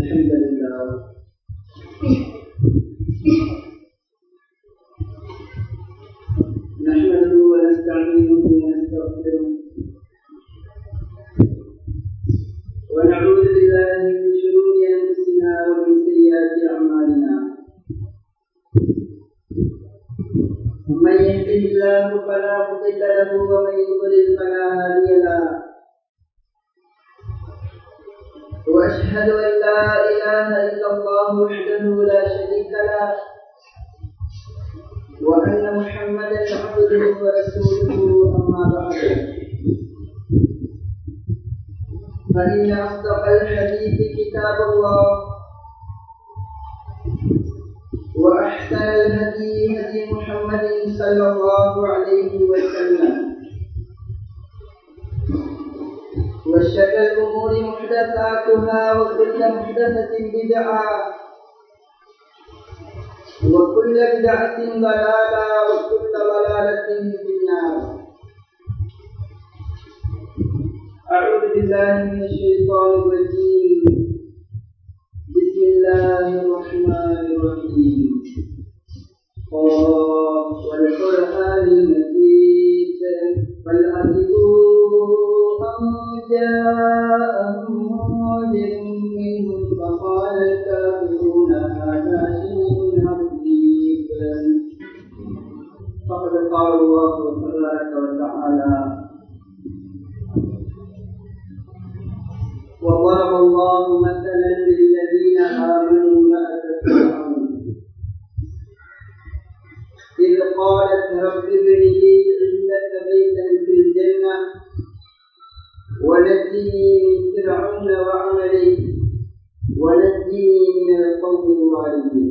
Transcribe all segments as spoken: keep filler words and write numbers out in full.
الحمد لله نحمده ونستعينه ونستغفره ونعوذ بالله من شرور انفسنا ومن سيئات اعمالنا من يهده الله فلا مضل له ومن يضلل فلا هادي له وأشهد أن لا إله إلا الله وحده لا شريك له وأن محمدا عبده ورسوله أما بعد فإن أصدق الحديث كتاب الله وأحسن الهدي هدي محمد صلى الله عليه وسلم وشر الأمور محدثاتها وكل محدثة بدعة وكل بدعة ضلالة وكل ضلالة في النار. أعوذ بالله من الشيطان الرجيم. بسم الله الرحمن الرحيم. والقرآن المجيد بل عجبوا أن جاءهم منذر منهم فقال الكافرون هذا شيء عجيب. فقد قال الله تبارك وتعالى وضرب الله مثلا للذين آمنوا امرأة فرعون إذ قالت رب ابن لي عندك بيتا في الجنة ونجني من فرعون وعمله ونجني من القوم الظالمين.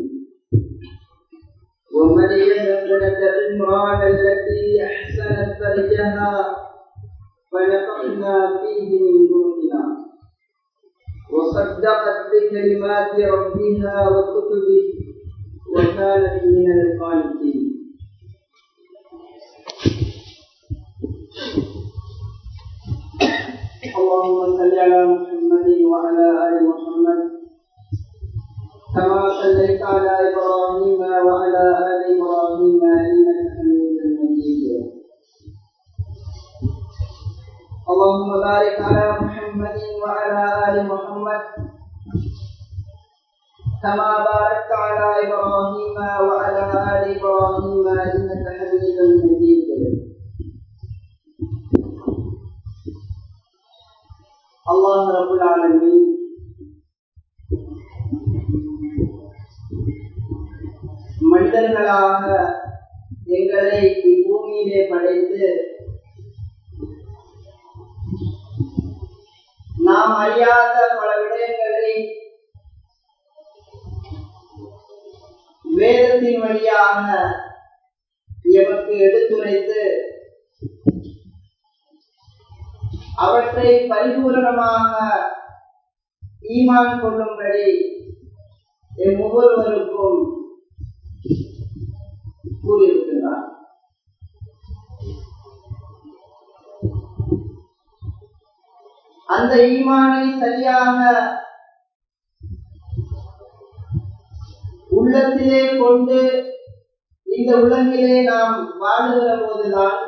ومريم ابنة عمران التي أحسنت فرجها فنفخنا فيه من روحنا وصدقت بكلمات ربها وكتبه وكانت من القانتين. اللهم صل على محمد وعلى آل محمد كما صليت على إبراهيم وعلى آل إبراهيم إنك حميد مجيد. اللهم بارك على محمد وعلى آل محمد كما باركت على إبراهيم وعلى آل إبراهيم إنك حميد مجيد. அல்லாஹ் ரப்புல் ஆலமீன் மனிதர்களாக எங்களை இப்பூமியிலே படைத்து நாம் அறியாத பல விடயங்களை வேதத்தின் வழியாக எமக்கு எடுத்துரைத்து அவற்றை பரிபூரணமாக ஈமான் கொள்ளும்படி எம் ஒவ்வொருவருக்கும் கூறியிருக்கிறார். அந்த ஈமானை சரியாக உள்ளத்திலே கொண்டு இந்த உலகிலே நாம் வாழுகிற போதுதான்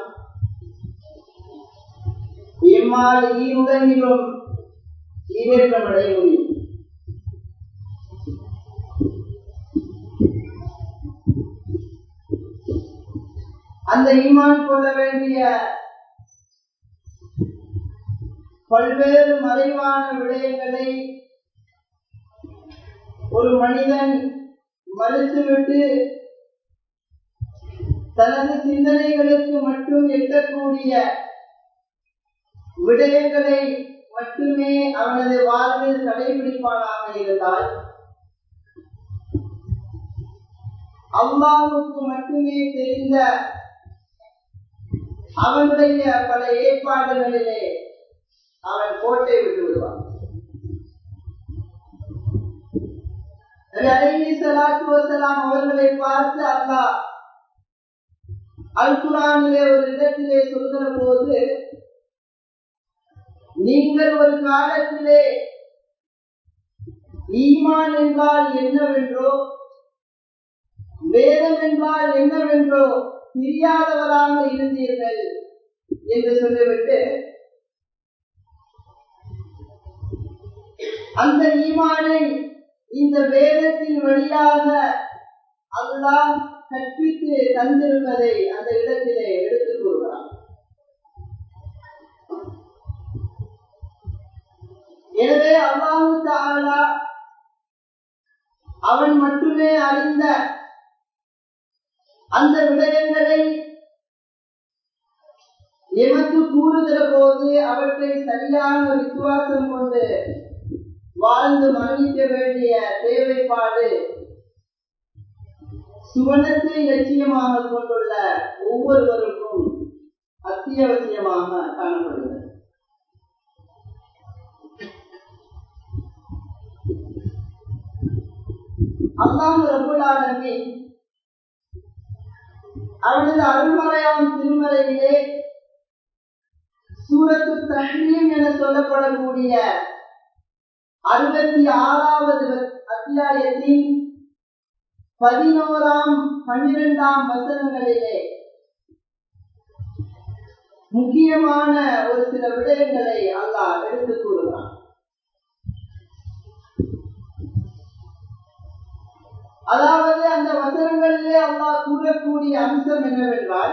எம்மால் ஈருலகிலும் ஈரேற்றம் அடைய முடியும். அந்த ஈமான் கொள்ள வேண்டிய பல்வேறு மறைவான விடயங்களை ஒரு மனிதன் மறுத்துவிட்டு தனது சிந்தனைகளுக்கு மட்டும் எட்டக்கூடிய விடயங்களை மட்டுமே அவனது வாழ்வில் கடைபிடிப்பானாக இருந்தால் அல்லாஹ்வுக்கு மட்டுமே தெரிந்த அவனுடைய பல ஏற்பாடுகளிலே அவன் கோட்டை விட்டு விடுவான். அவர்களை பார்த்து அல்லாஹ் அல் குர்ஆனிலே ஒரு இடத்திலே சொல்கிற போது, நீங்கள் ஒரு காலத்திலே ஈமான் என்றால் என்னவென்றோ வேதம் என்றால் என்னவென்றோ தெரியாதவராக இருந்தீர்கள் என்று சொல்லிவிட்டு அந்த ஈமானை இந்த வேதத்தின் வழியாக அல்லாஹ் கற்பித்து தந்திருப்பதை அந்த இடத்திலே எடுத்துக் கூறுகிறார். எனவே அல்லாஹ் தஆலா அவன் மட்டுமே அறிந்த அந்த விடயங்களை எமக்கு கூறுகிற போது அவற்றை சரியான விசுவாசம் கொண்டு வாழ்ந்து மரணிக்க வேண்டிய தேவைப்பாடு சுவனத்தை லட்சியமாக கொண்டுள்ள ஒவ்வொருவருக்கும் அத்தியாவசியமாக காணப்படுகிறது. அல்லாஹ் ரப்பல் ஆலமீன் அவனது அருள்மறையாம் திருமறையிலே சூரத்து தஹ்ரீம் என சொல்லப்படக்கூடிய அறுபத்தி ஆறாவது அத்தியாயத்தின் பதினோராம் பன்னிரெண்டாம் வசனங்களிலே முக்கியமான ஒரு சில விடயங்களை அல்லாஹ் எடுத்துக் கூறுகிறான். அதாவது அந்த வசனங்களிலே அல்லாஹ் கூறக்கூடிய அம்சம் என்னவென்றால்,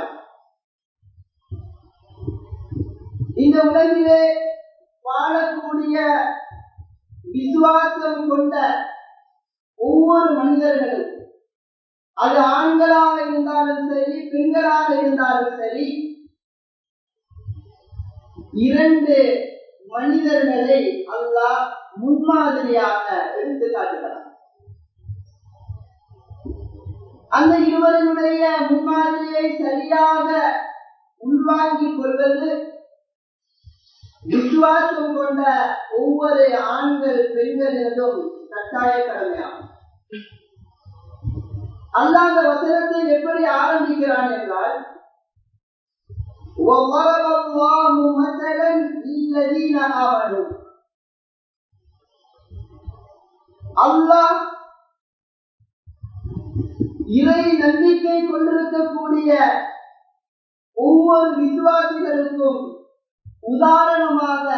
இந்த உலகிலே வாழக்கூடிய விசுவாசம் கொண்ட ஒவ்வொரு மனிதர்களும், அது ஆண்களாக இருந்தாலும் சரி பெண்களாக இருந்தாலும் சரி, இரண்டு மனிதர்களை அல்லாஹ் முன்மாதிரியாக எடுத்து காட்டுகிறார். அந்த இருவருடைய முன்மாதிரியை சரியாக உள்வாங்கிக் கொள்வது விசுவாசம் கொண்ட ஒவ்வொரு ஆண்கள் பெண்களினதும் கட்டாய கடமையாகும். அல்லாஹ் அந்த வசனத்தை எப்படி ஆரம்பிக்கிறான் என்றால், وَضَرَبَ اللَّهُ مَثَلًا لِلَّذِينَ آمَنُوا, அல்லாஹ் இறை நம்பிக்கை கொண்டிருக்கக்கூடிய ஒவ்வொரு விசுவாசிகளுக்கும் உதாரணமாக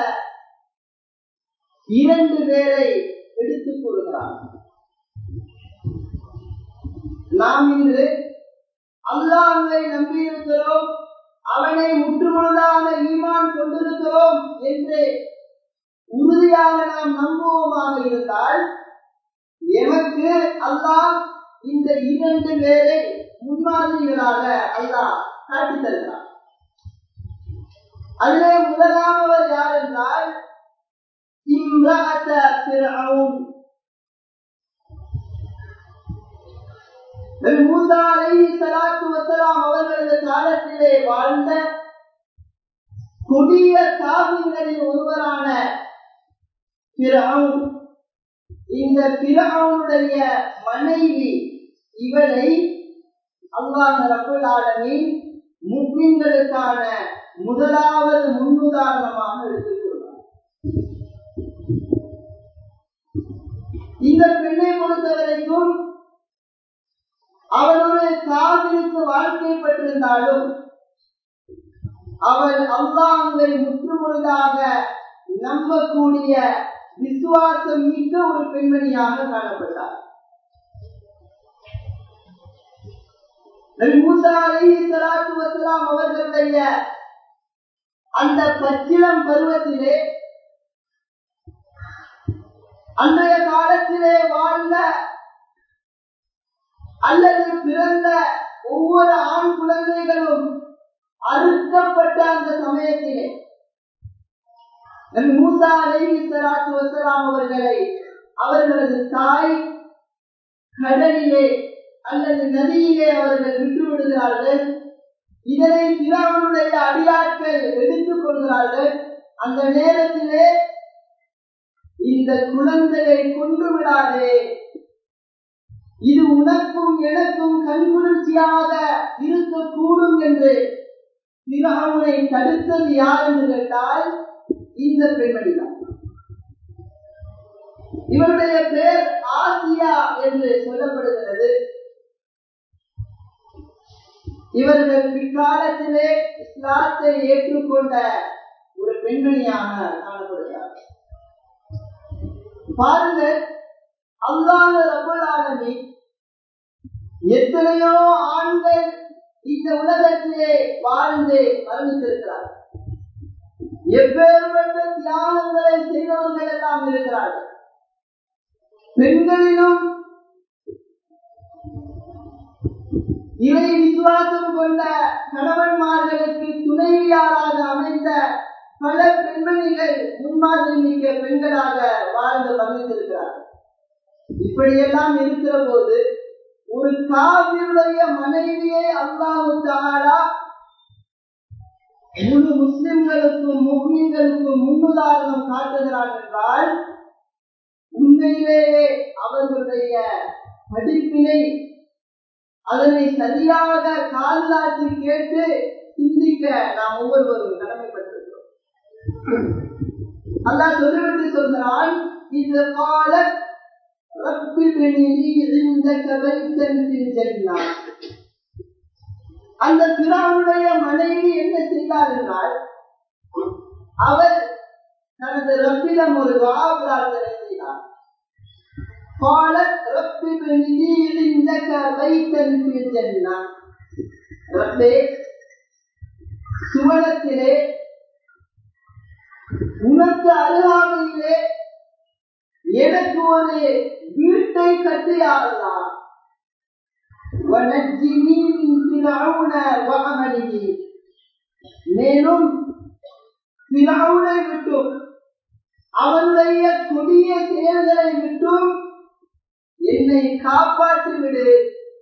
இரண்டு பேரை எடுத்துக் கொள்கிறார். நாம் இன்று அல்லாஹ்வை நம்பியிருக்கிறோம், அவனை முற்றுமுழுதாக ஈமான் கொண்டிருக்கிறோம் என்று உறுதியாக நாம் நம்புவோமாக இருந்தால், எமக்கு அல்லாஹ் இந்த இரண்டு பேரை முன்மாதிரிகளாக அல்லாஹ் காட்டித் தருகிறார். அதிலே முதலாமவர் யார் என்றால் இம்ரஅத ஃபிர்அவுன். நபி மூஸா அலைஹிஸ்ஸலாத்து வஸலாம் அவர்களது காலத்திலே வாழ்ந்த கொடிய காபிர்களில் ஒருவரான ஃபிர்அவுன், இந்த ஃபிர்அவுனுடைய மனைவி, இவரை அல்லாஹ் ரப்பல் ஆலமீன் முஃமின்களுக்கான முதலாவது முன்னுதாரணமாக எடுத்துக்கொண்டார். இந்த பெண்ணை பொறுத்தவரைக்கும் அவள் ஒரு காபிருக்கு வாழ்க்கைப்பட்டிருந்தாலும் அவள் அல்லாஹ்வை முற்றுமுழுதாக நம்பக்கூடிய விசுவாசம் மிக்க ஒரு பெண்மணியாக காணப்பட்டார். நபி மூஸா அலைஹிஸ்ஸலாத்து வஸலாம் அவர்களுடைய அந்த பச்சிளம் பருவத்திலே, அன்றைய காலத்திலே வாழ்ந்த அல்லது பிறந்த ஒவ்வொரு ஆண் குழந்தைகளும் அறுக்கப்பட்ட அந்த சமயத்திலே நபி மூஸா அலைஹிஸ்ஸலாத்து வஸலாம் அவர்களை அவர்களது தாய் கடலிலே அல்லது நதியிலே அவர்கள் விட்டு விடுகிறார்கள். இதனை ஃபிரௌனுடைய அடியாட்கள் எடுத்துக் கொள்கிறார்கள். அந்த நேரத்திலே இந்த குழந்தையை கொண்டு விடாதே, இது உனக்கும் எனக்கும் கண்குளிர்ச்சியாக இருக்கக்கூடும் என்று ஃபிரௌனை தடுத்தது யார் என்று கேட்டால் இந்த பெண்மணிதான். இவருடைய பெயர் ஆசியா என்று சொல்லப்படுகிறது. இவர்கள் பிற்காலத்திலே இஸ்லாத்தை ஏற்றுக்கொண்ட ஒரு பெண்மணியாக காணப்படுகிறார்கள். பாருங்கள், அல்லாஹ் ரப்பல் ஆலமீன் எத்தனையோ ஆண்கள் இந்த உலகத்திலே வாழ்ந்து மரணித்திருக்கிறார்கள். எப்பேற்பட்ட தியாகங்களை செய்தவர்கள் எல்லாம் இருக்கிறார்கள். பெண்களிலும் இறை விசுவாசம் கொண்ட கணவன்மார்களுக்கு துணைவியாராக அமைந்த பல பெண்மணிகள் முன்மாதிரி மிக்க பெண்களாக வாழ்ந்து மரணித்திருக்கிறார்கள். இப்படியெல்லாம் இருக்கிற போது ஒரு காவியுடைய மனைவியை அல்லாஹ் தஆலா முழு முஸ்லிம்களுக்கும் முஃமின்களுக்கும் முன்னுதாரணம் காட்டுகிறார் என்றால் உண்மையிலேயே அவர்களுடைய படிப்பினை அதனை சரியாக காலாற்றி கேட்டு சிந்திக்க நாம் ஒவ்வொருவரும் கடமைப்பட்டிருக்கிறோம். அல்லாஹ் சொல்லிவிட்டு சொல்கிறான், இது கால ரப்பி பினி இந்தக பைத்தன் ஃபில் ஜன்னah. அந்த ஃபிரௌனுடைய மனைவி என்ன செய்தார் என்றால், அவர் தனது ரப்பிடம் ஒரு துஆ பிரார்த்தனை செய்தார். قالت رب ابن لي عندك بيتا في الجنة. ரப்பே, சுவனத்திலே உனக்கு அருகாமையிலே எனக்கு ஒரு வீட்டை கட்டியாளா. وَنَجِّنِي مِنْ فِرْعَوْنَ وَعَمَلِهِ. மேலும் ஃபிரௌனை விட்டும் அவனுடைய கொடிய செயல்களை விட்டும் என்னை காப்பாற்றி விடு.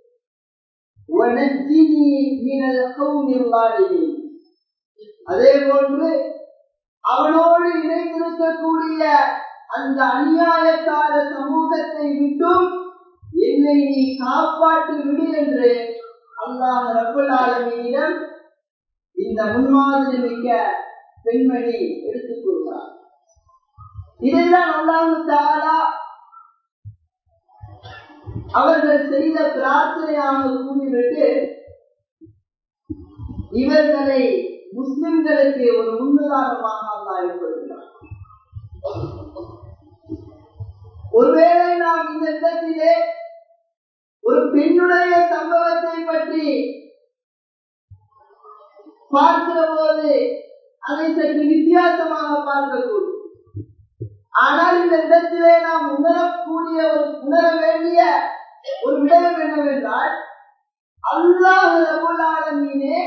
وَنَجِّنِي مِنَ الْقَوْمِ الظَّالِمِينَ. அதே போன்று அவனோடு இணைந்திருக்கக்கூடிய அந்த அநியாயக்கார சமூகத்தை விட்டும் என்னை நீ காப்பாற்றி விடு என்று அல்லாஹ் ரப்பல் ஆலமீனிடம் இந்த முன்மாதிரி மிக்க பெண்மணி எடுத்துக் கூறுகிறார். இதைதான் அல்லாஹ் தஆலா அவர்கள் செய்த பிரார்த்தனையாக கூறிவிட்டு இவர்களை முஸ்லிம்களுக்கு ஒரு முன்னுதாரணமாக அல்லாஹ் ஏற்படுத்தினார். ஒருவேளை நாம் இந்த இடத்திலே ஒரு பெண்ணுடைய சம்பவத்தை பற்றி பார்க்கிற போது அதை சற்று வித்தியாசமாக பார்க்கக்கூடும். ஆனால் இந்த இடத்திலே நாம் உணரக்கூடிய ஒரு உணர வேண்டிய ஒரு விடயம் என்னவென்றால், அல்லாஹ் ரப்பல் ஆலமீனே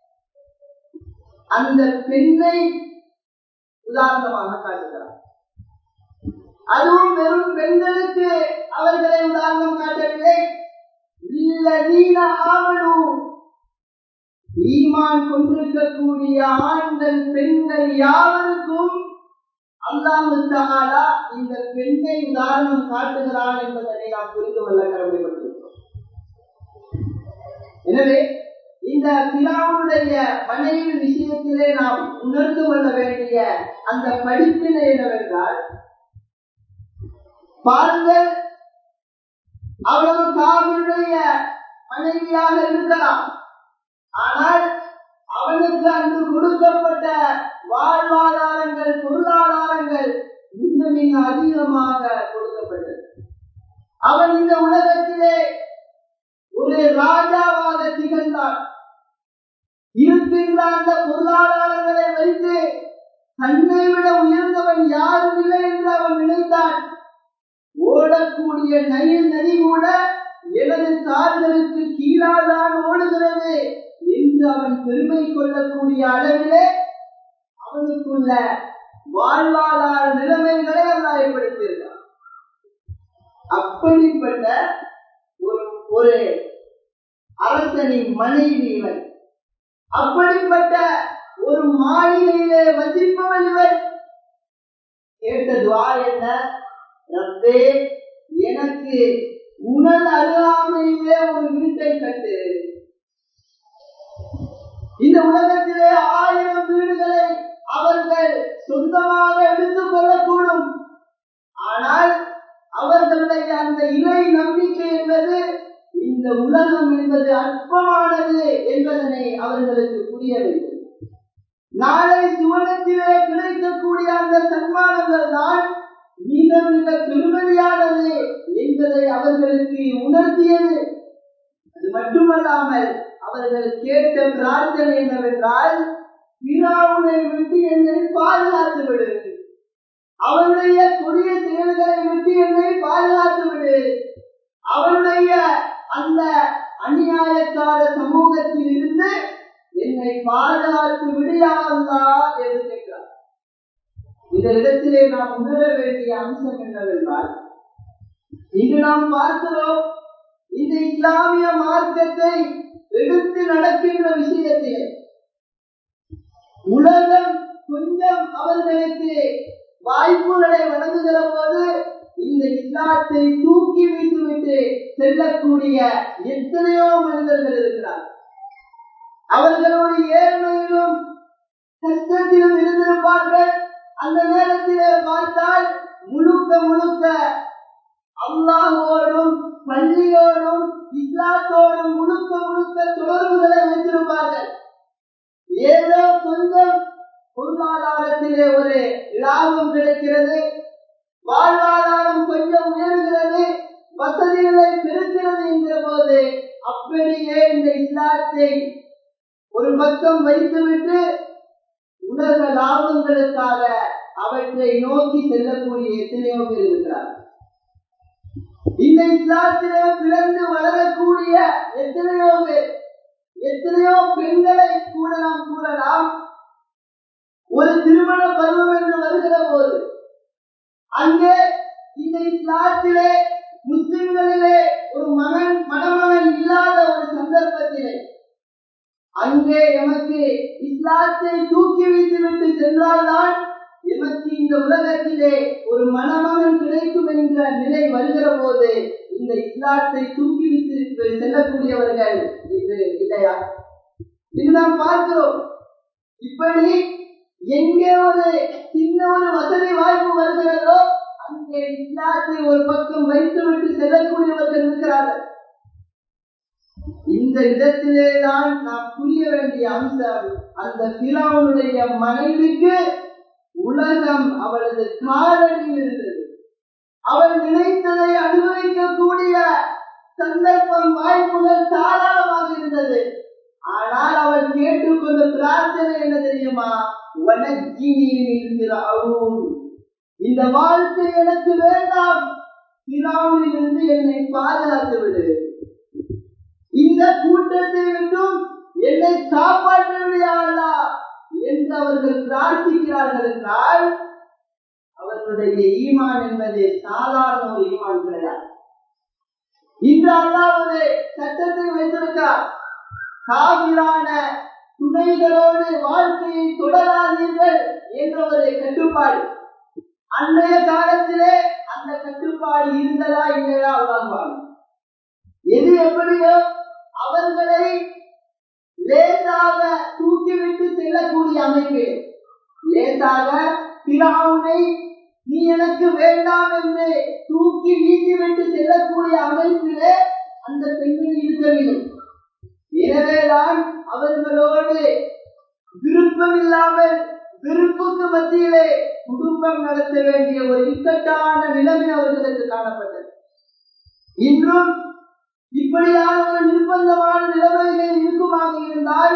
அந்த பெண்ணை உதாரணமாக காட்டுகிறார். அதுவும் வெறும் பெண்களுக்கு அவர்களை உதாரணம் காட்டவில்லை. இல்லதீன ஆமனு, ஈமான் கொண்டிருக்கக்கூடிய ஆண்கள் பெண்கள் யாவருக்கும் அல்லாஹ் தஆலா இந்த பெண்ணை உதாரணம் காட்டுகிறான் என்பதை நாம் புரிந்து கொள்ள கடமைப்பட்டிருக்கிறோம். எனவே இந்த ஃபிரௌனுடைய மனைவி விஷயத்திலே நாம் உணர்ந்து கொள்ள வேண்டிய அந்த படிப்பினை என்னவென்றால், பாருங்கள், அவள் ஒரு காவியுடைய மனைவியாக இருக்கலாம். ஆனால் அவனுக்கு அன்று கொடுக்கப்பட்ட வாழ்வாதாரங்கள் பொருளாதாரங்கள் மிக மிக அதிகமாக கொடுக்கப்பட்டது. அவன் இந்த உலகத்திலே ஒரு ராஜாவாக திகழ்ந்தான். இருக்கின்ற அந்த பொருளாதாரங்களை வைத்து தன்னை விட உயர்ந்தவன் யாரும் இல்லை என்று அவன் நினைத்தான். ஓடக்கூடிய நைல் நதி கூட எனது கால்களுக்கு கீழாதான் ஓடுகிறது என்று அவன் பெருமை கொள்ளக்கூடிய அளவிலே அவனுக்குள்ள வாழ்வாதார நிலைமைகளை அல்லாஹ் ஏற்படுத்தியிருந்தான். அப்படிப்பட்ட ஒரு ஒரு அரசனின் மனைவி இவன். அப்படிப்பட்ட ஒரு மாளிகையிலே வசிப்பவன் இவன். கேட்ட துஆ என்ன? ரப்பே, எனக்கு உனது அருகாமையிலே ஒரு வீட்டை கட்டு. இந்த உலகத்திலே ஆயிரம் வீடுகளை அவர்கள் சொந்தமாக எடுத்துக் கொள்ளக்கூடும். ஆனால் அவர்களுடைய அந்த இறை நம்பிக்கை என்பது இந்த உலகம் என்பது அற்பமானது என்பதனை அவர்களுக்கு புரிய வைத்தது. நாளை சுவனத்திலே கிடைக்கக்கூடிய அந்த சன்மானங்கள் தான் மிக மிக பெருமதியானது என்பதை அவர்களுக்கு உணர்த்தியது. அது மட்டுமல்லாமல் அவர்கள் கேட்ட பிரார்த்தனை என்னவென்றால், பிராவுனை விட்டு என்னை பாதுகாத்து விடு, அவனுடைய கொடிய செயல்களை விட்டு என்னை பாதுகாத்து விடு, அவனுடைய அந்த அநியாயக்கார சமூகத்தில் இருந்து என்னை பாதுகாத்து விடியாதா என்று கேட்கிறார். இந்த இடத்திலே நாம் உணர வேண்டிய அம்சம் என்னவென்றால், இன்று நாம் பார்க்கிறோம், இந்த இஸ்லாமிய மார்க்கத்தை எடுத்து நடக்கின்ற விஷயத்திலே உலகம் கொஞ்சம் அவர்களுக்கு வாய்ப்புகளை வழங்குகிற போது இந்த இஸ்லாத்தை தூக்கி வைத்துவிட்டு செல்லக்கூடிய எத்தனையோ மனிதர்கள் இருக்கிறார். அவர்களுடைய ஏழ்மையிலும் கஷ்டத்திலும் இருந்திருப்பார்கள். அந்த நேரத்திலே பார்த்தால் முழுக்க முழுக்க அல்லாஹ்வோடும் பள்ளியோடும் இஸ்லாத்தோடும் முழுக்க முழுக்க தொடர்புகளை வைத்திருப்பார்கள். ஏதோ கொஞ்சம் பொருளாதாரத்திலே ஒரு லாபம் கிடைக்கிறது, வாழ்வாதாரம் கொஞ்சம் உயர்கிறது, வசதிகளை பெருக்கிறது என்கிற போது அப்படியே இந்த இஸ்லாத்தை ஒரு பக்கம் வைத்துவிட்டு உலக லாபங்களுக்காக அவற்றை நோக்கி செல்லக்கூடிய எத்தனையோ பேர் இருக்கிறார். இந்த இஸ்லாத்திலே பிறந்து வளரக்கூடிய எத்தனையோ பேர், எத்தனையோ பெண்களை கூட நாம் கூறலாம். ஒரு திருமண பருவம் என்று வருகிற போது அங்கே இந்த இஸ்லாத்திலே முஸ்லிம்களிலே ஒரு மகன் மணமகன் இல்லாத ஒரு சந்தர்ப்பத்திலே அங்கே எமக்கு இஸ்லாத்தை தூக்கி வைத்துவிட்டு சென்றால்தான் எமக்கு இந்த உலகத்திலே ஒரு மணமகன் கிடைக்கும் என்ற நிலை வருகிற போது இந்த இஸ்லாத்தை தூக்கி வைத்து செல்லக்கூடியவர்கள் இது இல்லையா? இது நாம் பார்க்கிறோம். இப்படி எங்கே ஒரு சின்ன ஒரு வசதி வாய்ப்பு வருகிறதோ அங்கே இஸ்லாத்தை ஒரு பக்கம் வைத்துவிட்டு செல்லக்கூடியவர்கள் இருக்கிறார்கள். இந்த இடத்திலேதான் நாம் புரிய வேண்டிய அம்சம், அந்த பிராவுனுடைய மனைவிக்கு உலகம் அவளது காலடியில் இருந்தது. அவள் நினைத்ததை அனுபவிக்கக்கூடிய சந்தர்ப்பம் வாய்ப்புகள் தாராளமாக இருந்தது. ஆனால் அவள் கேட்டுக்கொண்ட பிரார்த்தனை என்ன தெரியுமா? இந்த வாழ்க்கை எனக்கு வேண்டாம், பிராவிலிருந்து என்னை பாதுகாத்து விடு, இந்த கூட்டத்தை விட்டும் என்னை காப்பாற்ற விடாதா என்று அவர்கள் பிரார்த்திக்கிறார்கள் என்றால் அவர்களுடைய ஈமான் என்பது சாதாரண ஒரு ஈமான் கிடையாது. இன்று அல்லாஹ் ஒரு சட்டத்தை வைத்திருக்கிறார். காபிரான துணைகளோடு வாழ்க்கையை தொடராதீர்கள் என்ற ஒரு கட்டுப்பாடு. அன்றைய காலத்திலே அந்த கட்டுப்பாடு இருந்ததா இல்லையா அல்லாஹ் எது எப்படியோ அவர்களை லேசாக தூக்கிவிட்டு செல்லக்கூடிய அமைப்பு, லேசாக பிராவுனை நீ எனக்கு வேண்டாம் என்று தூக்கி வீசிவிட்டு செல்லக்கூடிய அமைப்பிலே அந்த பெண்கள் இருக்கவில்லை. எனவேதான் அவர்களோடு விருப்பமில்லாமல் விருப்புக்கு மத்தியிலே குடும்பம் நடத்த வேண்டிய ஒரு இக்கட்டான நிலைமை அவர்களுக்கு காணப்பட்டது. இன்றும் இப்படியான ஒரு நிர்பந்தமான நிலைமைகள் இருக்குமாக இருந்தால்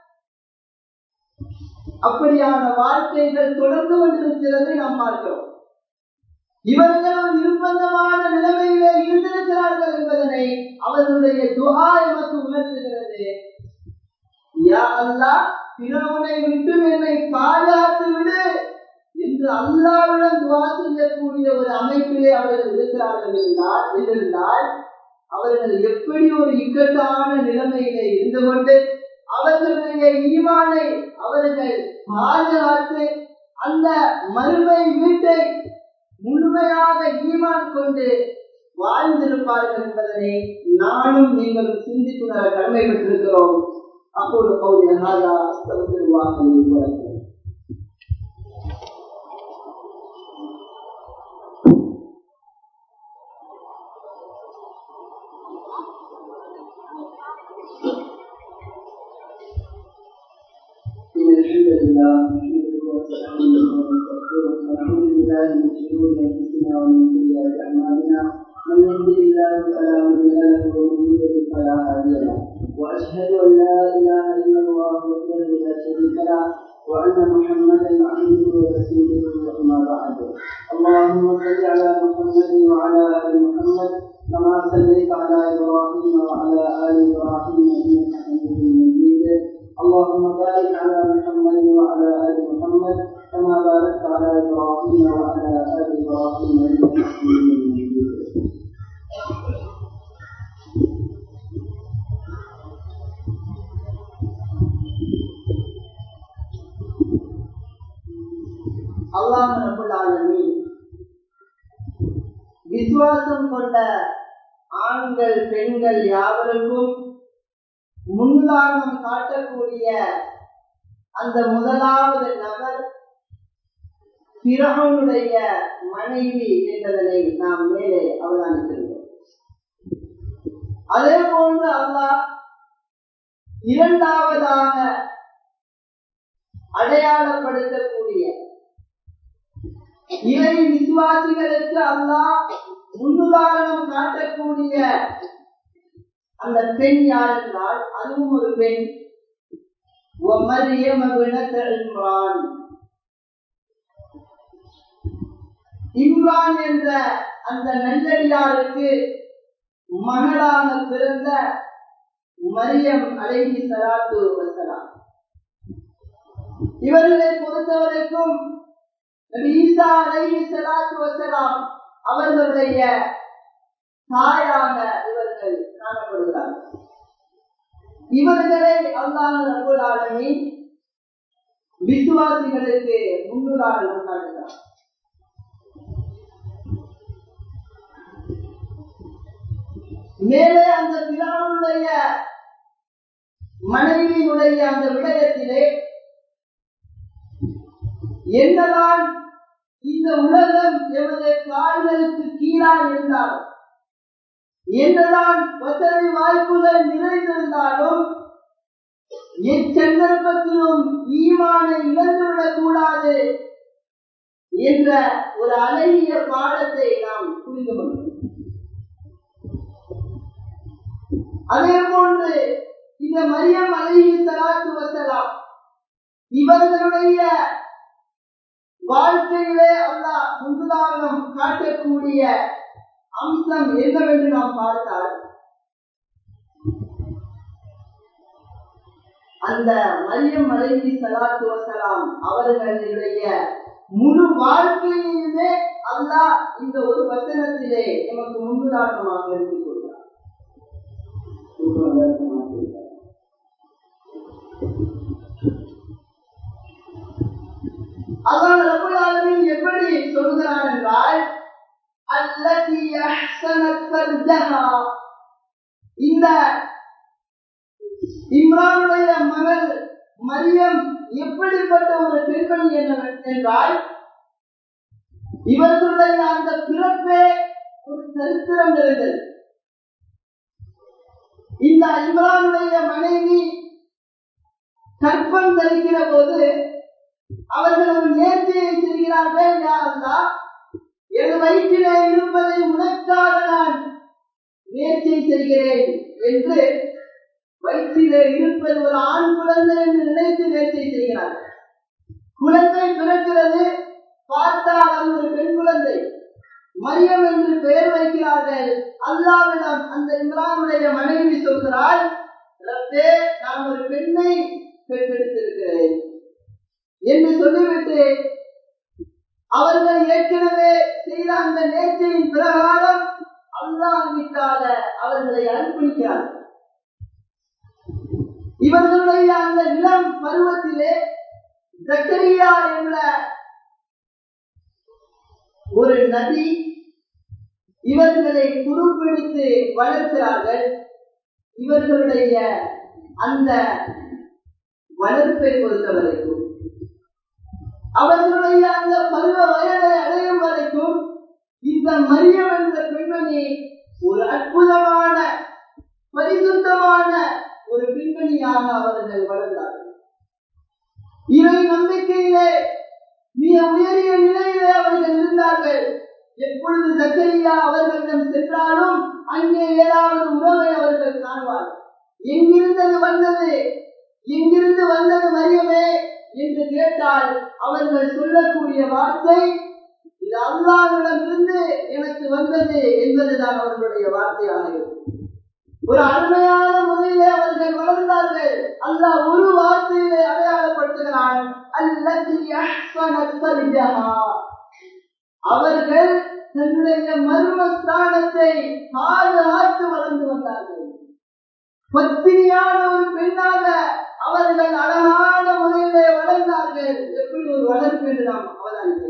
அப்படியான வாழ்க்கைகள் தொடர்ந்து கொண்டிருக்கிறதை நாம் பார்க்கிறோம். இவர்கள் ஒரு நிர்பந்தமான நிலைமையிலே இருந்திருக்கிறார்கள் என்பதனை அவர்களுடைய துஆ எமக்கு உணர்த்துகிறது. யா அல்லாஹ், பிறவுனை விட்டு என்னை பாதுகாத்து விடு என்று அல்லாஹ்விடம் துஆ செய்யக்கூடிய ஒரு அமைப்பிலே அவர்கள் இருக்கிறார்கள் என்றால் என்றால் அவர்கள் எப்படி ஒரு இக்கட்டான நிலைமையிலே இருந்து கொண்டு அவர்களுடைய ஈமானை அவர்கள் பாதுகாத்து அந்த மறுமை வீட்டை முழுமையாக ஈமான் கொண்டு வாழ்ந்திருப்பார்கள் என்பதனை நானும் நீங்களும் சிந்தித்து வர கடமைப்பட்டிருக்கிறோம். அப்போது பகுதி ஹாதா அஸ்தக்ஃபிருல்லாஹ் வலக்கும். لله نحمده ونستعينه ونستغفره ونعوذ بالله من شرور انفسنا ومن سيئات اعمالنا من يهده الله فلا مضل له ومن يضلل فلا هادي له واشهد ان لا اله الا الله وحده لا شريك له وان محمدا عبده ورسوله اما بعد اللهم صل على محمد وعلى ال محمد كما صليت على ابراهيم وعلى ال ابراهيم انك حميد مجيد اللهم بارك على محمد وعلى ال محمد كما باركت على ابراهيم وعلى ال ابراهيم انك حميد مجيد. அல்லாஹ் ரப்பல் ஆலமீன் விசுவாசம் கொண்ட ஆண்கள் பெண்கள் யாவருக்கும் முன்னுதாரணம் காட்டக்கூடிய அந்த முதலாவது நபர் ஃபிரௌனுடைய மனைவி என்பதனை நாம் மேலே அவதானித்திருக்கிறோம். அதே போன்று அல்லாஹ் இரண்டாவதாக அடையாளப்படுத்தக்கூடிய இறை விசுவாசிகளுக்கு அல்லாஹ் முன்னுதாரணம் காட்டக்கூடிய அந்த பெண் யார் என்றால் அதுவும் ஒரு பெண். மரியம் பின்த் இம்ரான். இம்ரான் என்ற அந்த நல்லடியாருக்கு மகளாக பிறந்த மரியம் அலைஹி ஸலாத்து வஸலாம். இவர்களை பொறுத்தவரைக்கும் ஈசா அலைஹி ஸலாத்து வஸலாம் அவர்களுடைய தாயாக இவர்கள் காணப்படுகிறார்கள். இவர்களை அல்லாஹ் ரப்பல் ஆலமீன் விசுவாசிகளுக்கு முன்னுதாரணம் காட்டுகிறார். மேலே அந்த ஃபிரௌனுடைய மனைவியினுடைய அந்த விடயத்திலே என்னதான் இந்த உலகம் எமது கால்களுக்கு கீழாக இருந்தாலும் என்னதான் வசதி வாய்ப்புகள் நிறைந்திருந்தாலும் எச்சந்தர்ப்பத்திலும் ஈமானை இழந்துவிடக் கூடாது என்ற ஒரு அழகிய பாடத்தை நாம் புரிந்து கொண்டோம். அதே போன்று இந்த மரியம் அலைஹி ஸலாத்து வஸலாம் இவர்களுடைய வாழ்க்கையிலே அல்லாஹ் முன்னுதாரணம் காட்டக்கூடிய அம்சம் என்னவென்று நாம் பார்த்தால் அந்த மரியம் அலைஹி ஸலாத்து வஸலாம் அவர்களுடைய முழு வாழ்க்கையிலே அல்லாஹ் இந்த ஒரு வசனத்திலே நமக்கு முன்னுதாரணமாக எடுத்துக் கொள்கிறார். அல்லாஹ் ரப்பல் ஆலமீன் எப்படி சொல்கிறான் என்றால் அல்லதி அஹ்ஸனத் ஃபர்ஜஹா. இந்த இம்ரானுடைய மகள் மரியம் எப்படிப்பட்ட ஒரு பெண்மணி என்றால் இவர்களுடைய அந்த பிறப்பே ஒரு சரித்திரம் இருந்தது. இந்த இம்ரானுடைய மனைவி கற்பம் தரிக்கிற போது அவர்கள் ஒரு நேர்ச்சியை செய்கிறார்கள். யா அல்லாஹ், என் வயிற்றிலே இருப்பதை உனக்காக நான் நேர்ச்சை செய்கிறேன் என்று வயிற்றிலே இருப்பது ஒரு ஆண் குழந்தை என்று நினைத்து நேர்ச்சை செய்கிறார்கள். குழந்தை பிறக்கிறது, பார்த்தால் அது ஒரு பெண் குழந்தை. மரியம் என்று பெயர் வைக்கிறார்கள். அல்லாஹ்விடம் அந்த இம்ரானுடைய மனைவி சொல்கிறாள், ரப்பே, நான் ஒரு பெண்ணை பெற்றெடுத்திருக்கிறேன் என்று சொல்லிவிட்டு அவர்கள் ஏற்கனவே செய்த அந்த நேர்ச்சையின் பிரகாரம் அல்லாஹ்வுக்காக அவர்களை அர்ப்பணிக்கிறார்கள். இவர்களுடைய அந்த இளம் பருவத்திலே ஜக்கரியா என்ற ஒரு நபி இவர்களை குறுப்பெடுத்து வளர்க்கிறார்கள். இவர்களுடைய அந்த வளர்ப்பை பொறுத்தவரைக்கும் அவர்களுடைய அந்த பருவ வயதை அடையும் வரைக்கும் இந்த மரியம் என்ற பெண்மணி ஒரு அற்புதமான பரிசுத்தமான ஒரு பெண்மணியாக அவர்கள் வளர்ந்தார்கள். இறை நம்பிக்கையிலே மிக உயரிய நிலையிலே அவர்கள் இருந்தார்கள். எப்பொழுது ஜக்கரியா அவர்களிடம் சென்றாலும் அங்கே ஏதாவது உறவை அவர்கள் காணுவார். எங்கிருந்தது வந்தது, எங்கிருந்து வந்தது மரியமே என்று கேட்டால் அவர்கள் சொல்லக்கூடிய வார்த்தை இது அல்லாஹ்விடம் இருந்து எனக்கு வந்தது என்பதுதான் அவர்களுடைய வார்த்தையாக இருக்கும். ஒரு அருமையான முறையிலே அவர்கள் வளர்ந்தார்கள். அல்லாஹ் ஒரு வார்த்தையிலே அடையாளப்படுத்துகிறான், அல்லதி அஹ்ஸனத் ஃபர்ஜஹா. அவர்கள் தன்னுடைய மர்மஸ்தானத்தை பாதுகாத்து வளர்ந்து வந்தார்கள். பத்தினியான ஒரு பெண்ணாக அவர்கள் அழகான முறையிலே வளர்ந்தார்கள். எப்படி ஒரு வளர்ப்பு என்று நாம் அவதானிக்கிறோம்.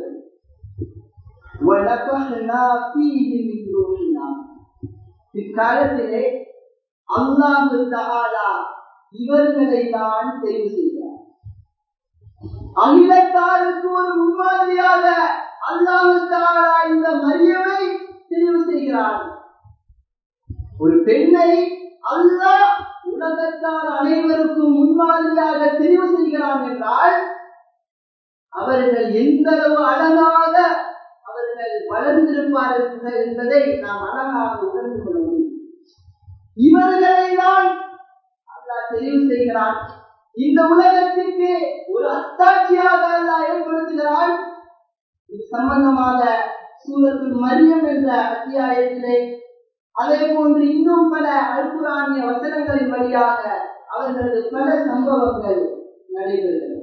இக்காலத்திலே அல்லாஹ் தஆலா இவர்களை தான் தெரிவு செய்தார். அகிலத்தாருக்கு ஒரு முன்மாதிரியாக அல்லாஹ் தஆலா இந்த மரியமை தெரிவு செய்கிறார். ஒரு பெண்ணை அல்லாஹ் உலகத்தார் அனைவருக்கும் முன்மாதிரியாக தெரிவு செய்கிறான் என்றால் அவர்கள் எந்த அளவு அழகாக அவர்கள் வளர்ந்திருப்பார்கள் என்பதை நாம் அழகாக உணர்ந்து கொள்ள முடியும். இவர்களை தான் அல்லாஹ் தெரிவு செய்கிறான். இந்த உலகத்திற்கு ஒரு அத்தாட்சியாக அல்லாஹ் ஏற்படுத்துகிறான். இது சம்பந்தமாக சூரத்துல் மரியம் என்ற அத்தியாயத்திலே அதே போன்று இன்னும் பல அல்குரானிய வசனங்களின் வழியாக அவர்களது பல சம்பவங்கள் நடைபெறுகிறது.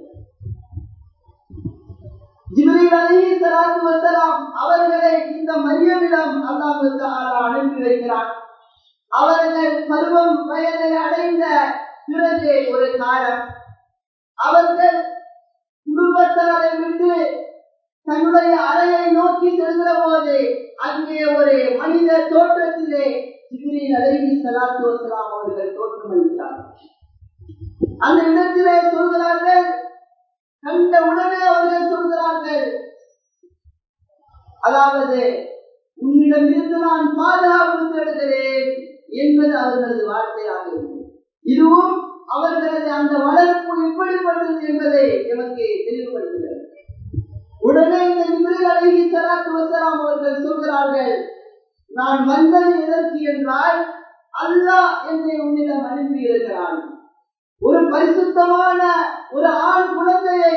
ஜிப்ரீல் அலைஹிஸ்ஸலாத்து வஸ்ஸலாம் அவர்களை இந்த மரியமிடம் அல்லாஹ் தஆலா அனுப்பி வைக்கிறான். அவர்கள் பருவம் வயதை அடைந்த பிறகு ஒரு காலம் அவர்கள் குடும்பத்தாரை விட்டு தன்னுடைய அறையை நோக்கி செல்கிற போது அங்கே ஒரு மனித தோற்றத்திலே ஜிப்ரீல் அலைஹிஸ்ஸலாத்து வஸ்ஸலாம் அவர்கள் தோற்றமளித்தார்கள். அந்த இடத்திலே சொல்கிறார்கள், கண்ட உடனே அவர்கள் சொல்கிறார்கள், அதாவது உன்னிடம் இருந்து நான் பாதுகாப்பு தேடுகிறேன் என்பது அவர்களது வார்த்தையாக இருக்கும். இதுவும் அவர்களது அந்த வளர்ப்பு எப்படிப்பட்டது என்பதை எமக்கு தெளிவுபடுத்துகிறது. உடனே இந்த ஜிப்ரீல் அலைஹிஸ்ஸலாத்து வஸ்ஸலாம் அவர்கள் சொல்கிறார்கள், நான் வந்தது எதற்கு என்றால் அல்லாஹ் என்னை உன்னிடம் அனுப்பி இருக்கிறான். ஒரு பரிசுத்தமான ஒரு ஆண் குழந்தையை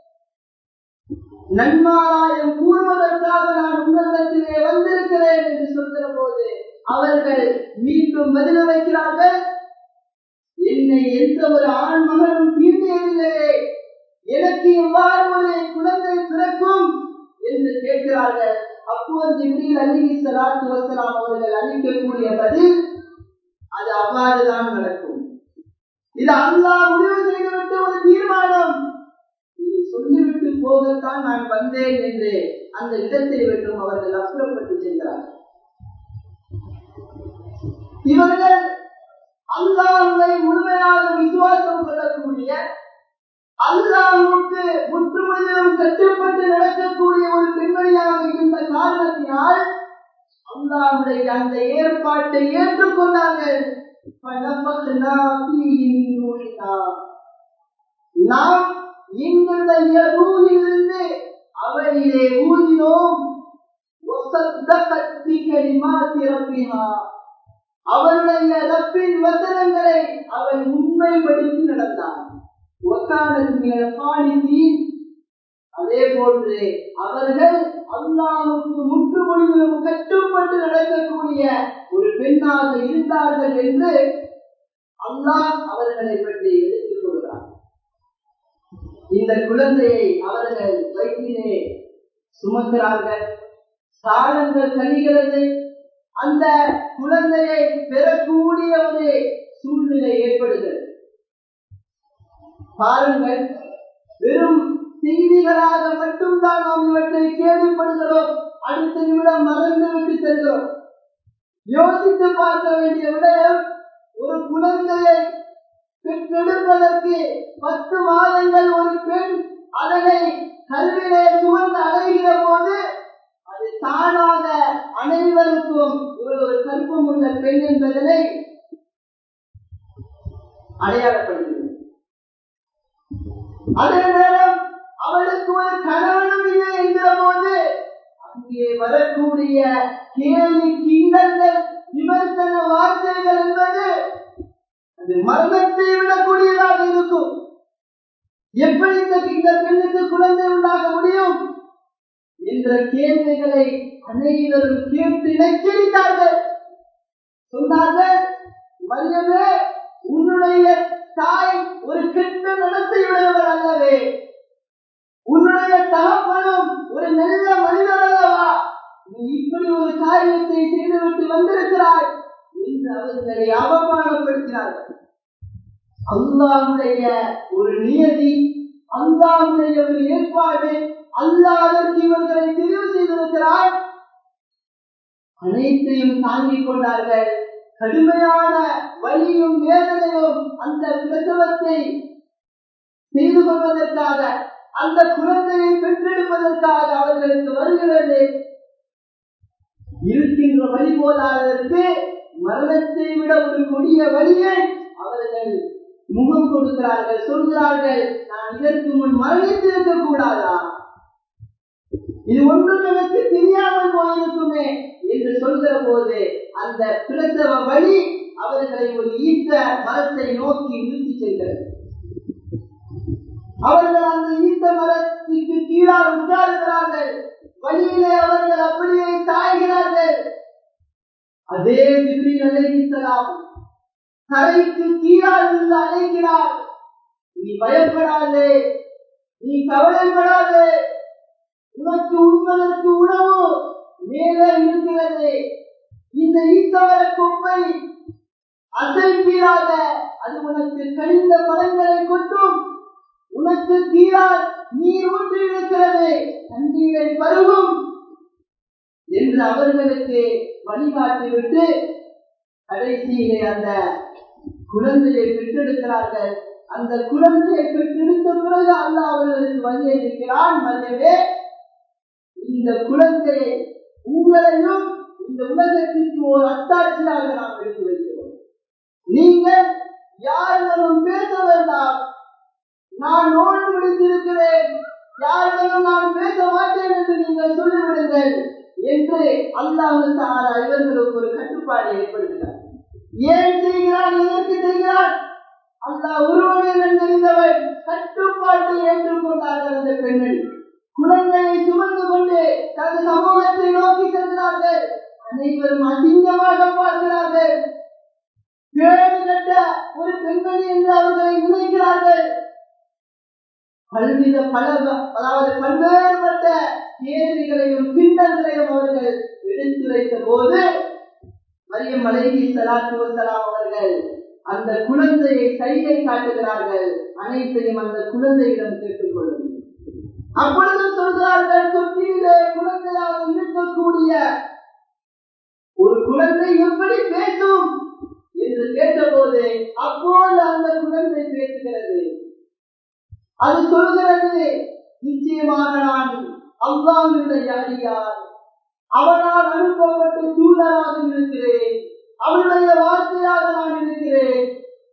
நன்மாராயம் கூறுவதற்காக நான் உங்களிடத்திலே வந்திருக்கிறேன் என்று சொல்கிற போது அவர்கள் மீண்டும் பதில் வைக்கிறார்கள், என்னை எந்த ஒரு ஆண் மகனும் தீண்டியதில்லையே, எனக்கு எவ்வாறு ஒரு குழந்தை பிறக்கும் என்று கேட்கிறார்கள். அப்போது ஜிப்ரீல் அலைஹிஸ்ஸலாத்து வஸ்ஸலாம் அவர்கள் அளிக்கக்கூடிய பதில், அது அவ்வாறுதான் நடக்கும். இது அல்லாஹ் முடிவு செய்துவிட்டு ஒரு தீர்மானம், இதை சொல்லிவிட்டு போகத்தான் நான் வந்தேன் என்று அந்த இடத்தை விட்டும் அவர்கள் அப்புறப்பட்டு சென்றார்கள். இவர்கள் அல்லாஹ்வை முழுமையாக விசுவாசம் கொள்ளக்கூடிய, அல்லாஹ்வுக்கு முற்றுமுழுதும் கட்டுப்பட்டு நடக்கக்கூடிய ஒரு பெண்மணியாக இருந்த காரணத்தினால் அல்லாஹ்வுடைய அந்த ஏற்பாட்டை ஏற்றுக்கொண்டார்கள். நாம் எங்களுடைய ரூஹிலிருந்து அவரிலே ஊதினோம். அவருடைய ரப்பின் வசனங்களை அவன் உண்மைப்படுத்தி நடந்தான். அதே போன்று அவர்கள் அல்லாஹ்வுக்கு முற்றுமுழுதும் கட்டுப்பட்டு நடக்கக்கூடிய ஒரு பெண்ணாக இருந்தார்கள் என்று அல்லாஹ் அவர்களை பற்றி எடுத்துக் கொள்கிறார். இந்த குழந்தையை அவர்கள் வயிற்றிலே சுமக்கிறார்கள். காலங்கள் கழிகிறது. அந்த குழந்தையை பெறக்கூடிய ஒரு சூழ்நிலை ஏற்படுகிறது. பாருங்கள், வெறும் செய்திகளாக மட்டும்தான் நாம் இவற்றை கேள்விப்படுகிறோம். அடுத்த நிமிடம் மறந்து விட்டு செல்கிறோம். யோசித்து பார்க்க வேண்டிய விடயம், ஒரு குழந்தையை பெற்றெடுப்பதற்கு பத்து மாதங்கள் ஒரு பெண் அதனை கருவிலே சுமந்து அடைகிற போது அது தானாக அனைவருக்கும் இவள் ஒரு கற்பம் உள்ள பெண் என்பதனை அடையாளப்படுகிறது. அதே நேரம் அவளுக்கு ஒரு கணவனும் இல்லை என்கிற போது அங்கே வரக்கூடிய கேலி கிண்டல்கள் விமர்சன வார்த்தைகள் என்பது அது மரணத்தை விடக்கூடியதாக இருக்கும். எப்படி இந்த பெண்ணுக்கு குழந்தை உண்டாக முடியும் என்ற கேள்விகளை அனைவரும் கேட்டு நெச்சரித்தார்கள். சொன்னார்கள், மரியமே, உன்னுடைய தாய் ஒரு கெட்ட நடத்தை உடையவர் அல்லவே, உன்னுடைய தகப்பனும் ஒரு நல்ல மனிதர் அல்லவா, நீ இப்படி ஒரு காரியத்தை செய்துவிட்டு வந்திருக்கிறாய் என்று அவர்களை அவமானப்படுத்தினார்கள். அல்லாஹ்வுடைய ஒரு நியதி, அல்லாஹ்வுடைய ஒரு ஏற்பாடு, அல்லாஹ் அதற்கு இவர்களை தெரிவு செய்திருக்கிறார். அனைத்தையும் தாங்கிக் கொண்டார்கள். கடுமையான வலியும் வேதனையும் அந்த பிரசவத்தை செய்து கொள்வதற்காக, அந்த குழந்தையை பெற்றெடுப்பதற்காக அவர்களுக்கு வருகிறது. இருக்கின்ற வழி போதாததற்கு மரணத்தை விட ஒரு கொடிய வழியை அவர்கள் முகம் கொடுக்கிறார்கள். சொல்கிறார்கள், நான் இதற்கு முன் மரணித்திருக்க கூடாதா, இது ஒன்றும் எனக்கு தெரியாமல் போயிருக்குமே என்று சொல்கிற போது அந்த பிரசவ வழி அவர்களை ஒரு ஈட்ட மரத்தை நோக்கி நிறுத்தி செல்கிறது. அவர்கள் அந்த ஈட்ட மரத்திற்கு கீழால் உட்கார்கிறார்கள். வழியிலே அவர்கள் அப்படியே சாய்கிறார்கள். அதே ஜிப்ரீல் அலைஹிஸ்ஸலாம் தரைக்கு கீழால் இருந்து அழைக்கிறார், நீ பயப்படாதே, நீ கவலைப்படாதே, உனக்கு உண்பதற்கு உணவு மேலே இருக்கிறது. இந்த ஈத்தவர கொம்பை அசைப்பீராக, அது உனக்கு கழிந்த பழங்களை கொட்டும். உனக்கு கீழால் நீர் ஊற்றி இருக்கிறது, தண்ணீரை பருகும் என்று அவர்களுக்கு வழிகாட்டிவிட்டு கடைசியிலே அந்த குழந்தையை பெற்றெடுக்கிறார்கள். அந்த குழந்தையை பெற்றெடுத்த பிறகு அல்லாஹ் அவர்களுக்கு வழியை இருக்கிறான், மரியமே, இந்த குழந்தையை உங்களையும் இந்த உலகத்திற்கு ஒரு அத்தாட்சியாக நாம் எடுத்து வைக்கிறோம். நீங்கள் யாரிடமும் பேச வேண்டாம், நான் நோன்பு பிடித்திருக்கிறேன், யாரிடமும் நான் பேச மாட்டேன் என்று நீங்கள் சொல்லிவிடுங்கள் என்று அல்லாஹ் தஆலா இவர்களுக்கு ஒரு கட்டுப்பாடு ஏற்படுத்தினார். ஏன் செய்கிறான், எதற்கு செய்கிறான்? அல்லாஹ் ஒருவனே தெரிந்தவன். கட்டுப்பாட்டை ஏற்றுக்கொண்டார்கள். அந்த பெண்கள் குழந்தையை சுமந்து கொண்டு தனது சமூகத்தை நோக்கி செல்கிறார்கள். அனைவரும் அசிங்கமாக பார்க்கிறார்கள். கேடு கட்ட ஒரு பெண்மணி என்று அவர்களை நினைக்கிறார்கள். பல்வித பல அதாவது பல்வேறுபட்ட கேள்விகளையும் கிண்டல்களையும் அவர்கள் எடுத்துரைத்த போது மரியம் அலைஹிஸ்ஸலாத்து வஸ்ஸலாம் அவர்கள் அந்த குழந்தையை கையை காட்டுகிறார்கள். அனைத்தையும் அந்த குழந்தையிடம் கேட்டுக் கொள்ளும். அப்பொழுது சொல்கிறார்கள், தொட்டிலே குழந்தையாக இருக்கக்கூடிய ஒரு குழந்தை எப்படி பேசும் என்று கேட்டபோது அப்போது அந்த குழந்தை பேசுகிறது. அது சொல்கிறது, நிச்சயமாக நான் அல்லாஹ்வுடைய அடியார், அவனால் அனுப்பப்பட்ட தூதராக இருக்கிறேன், அவருடைய வார்த்தையாக நான் இருக்கிறேன்.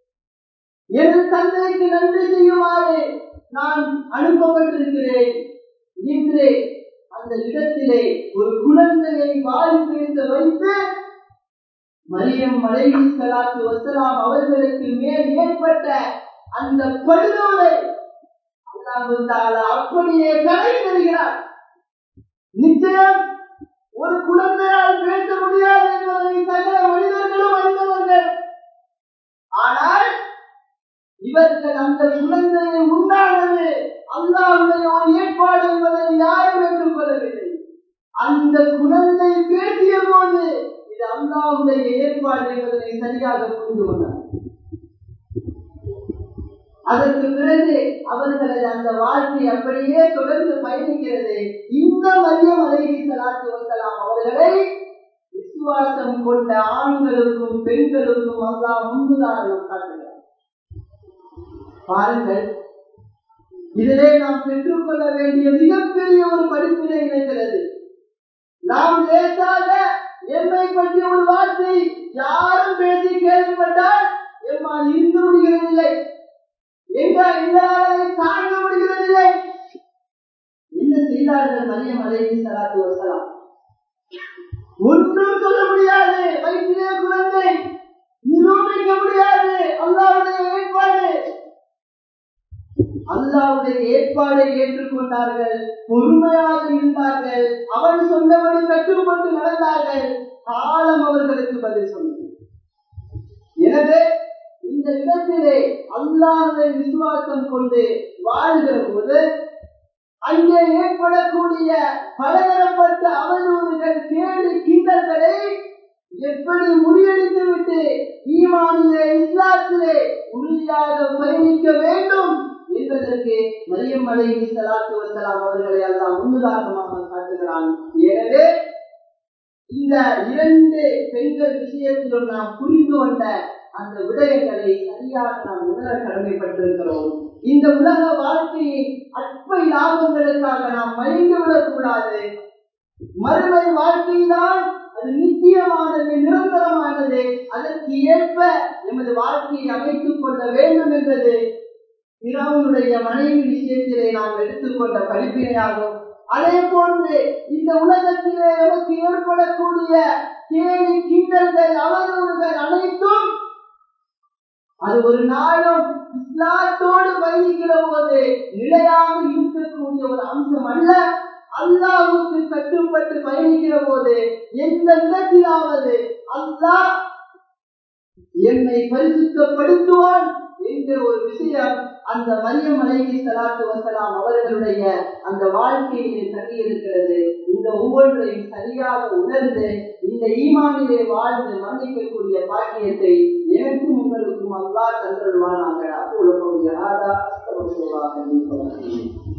என் தந்தைக்கு நன்றி செய்யுமாறு நான் அனுப்பப்பட்டிருக்கிறேன் என்று அந்த இடத்திலே ஒரு குழந்தையை வாய் பேச வைத்து மரியம் அலைஹிஸ்ஸலாத்து வஸ்ஸலாம் அவர்களுக்கு மேல் ஏற்பட்ட அந்த படுகொலை அல்லாஹ் தஆலா அப்படியே கரை தருகிறார். நிச்சயம் ஒரு குழந்தையால் பேச முடியாது என்பதை சகல மனிதர்களும் அறிந்தவர்கள். ஆனால் இவர்கள் அந்த குழந்தையை உண்டானது அல்லாஹ்வுடைய ஒரு ஏற்பாடு என்பதை யாரும் ஏற்றுக்கொள்ளவில்லை. அந்த குழந்தை பேசிய போது இது அல்லாஹ்வுடைய ஏற்பாடு என்பதை சரியாக புரிந்து கொண்டார். அதற்கு பிறகு அவர்களது அந்த வாழ்க்கை அப்படியே தொடர்ந்து பயணிக்கிறது. இந்த மரியம் அலைஹிஸ்ஸலாத்து வஸ்ஸலாம் அவர்களை விசுவாசம் கொண்ட ஆண்களுக்கும் பெண்களுக்கும் அல்லாஹ் முன்னுதாரணம் காட்டுகிறார். பாருங்கள், இதிலே நாம் பெற்றுக்கொள்ள வேண்டிய மிகப்பெரிய ஒரு படிப்பினை இருக்கிறது. நாம் லேசாக எம்மை பற்றிய ஒரு வார்த்தை யாரும் பேசி கேள்விப்பட்டால் எம்மால் இருக்க முடிகிறதில்லை. எங்களால் தாங்க முடிகிறதில்லை. என்ன செய்தார்கள் மரியம் அலைஹிஸ்ஸலாத்து வஸ்ஸலாம்? ஒன்றும் சொல்ல முடியாது. வயிற்றிலே குழந்தை, நிரூபிக்க முடியாது. அல்லாஹ்வுடைய ஏற்பாடு. அல்லாஹ்வுடைய ஏற்பாடை ஏற்றுக்கொண்டார்கள், பொறுமையாக இருந்தார்கள், அவன் சொன்னபடி கட்டுப்பட்டு நடந்தார்கள். காலம் அவர்களுக்கு பதில் சொன்னது. எனவே இந்த இடத்திலே அல்லாஹ்வை விசுவாசம் கொண்டு வாழ்கிற போது அங்கே ஏற்படக்கூடிய பலதரப்பட்ட அவதூறுகள், கேடு கிண்டல்களை எப்படி முறியடித்து விட்டு ஈமானிலே இஸ்லாத்திலே உறுதியாக பயணிக்க வேண்டும் என்பதற்கு மரியம் அலைஹிஸ்ஸலாத்து வஸ்ஸலாம் அவர்களை அல்லாஹ் முன்னுதாரணமாக காட்டுகிறான். எனவே இந்த இரண்டு பெண்கள் விஷயத்திலும் நாம் புரிந்து கொண்ட அந்த விடயங்களை சரியாக நாம் உணர கடமைப்பட்டிருக்கிறோம். இந்த உலக வாழ்க்கையை அற்ப லாபங்களுக்காக நாம் மயங்கிவிடக் கூடாது. மறுமை வாழ்க்கைதான் அது நிச்சயமானது, நிரந்தரமானது. அதற்கு ஏற்ப எமது வாழ்க்கையை அமைத்துக் கொள்ள வேண்டும் என்பது பிறவுடைய மனைவி விஷயத்திலே நாம் எடுத்துக்கொண்ட படிப்பினையாகும். அதே போன்று இந்த உலகத்திலே நமக்கு ஏற்படக்கூடிய கேலி கிண்டல்கள், அவதூறுகள் அனைத்தும் அது ஒரு நாளும் இஸ்லாத்தோடு பயணிக்கிற போது நிலையாக இருக்கக்கூடிய ஒரு அம்சம் அல்ல. அல்லாஹ்வுக்கு கட்டுப்பட்டு பயணிக்கிற போது எந்த இடத்திலாவது அல்லாஹ் என்னை பரிசுத்தப்படுத்துவான் என்ற ஒரு விஷயம் அந்த மரியம் அலைஹிஸ்ஸலாத்து வஸ்ஸலாம் அவர்களுடைய அந்த வாழ்க்கையிலே தங்கியிருக்கிறது. இந்த ஒவ்வொன்றையும் சரியாக உணர்ந்து இந்த ஈமானிலே வாழ்ந்து மன்னிக்கக்கூடிய பாக்கியத்தை எனக்கும் உங்களுக்கும் அல்லாஹ் தந்தருள்வானாக. அப்பொழுது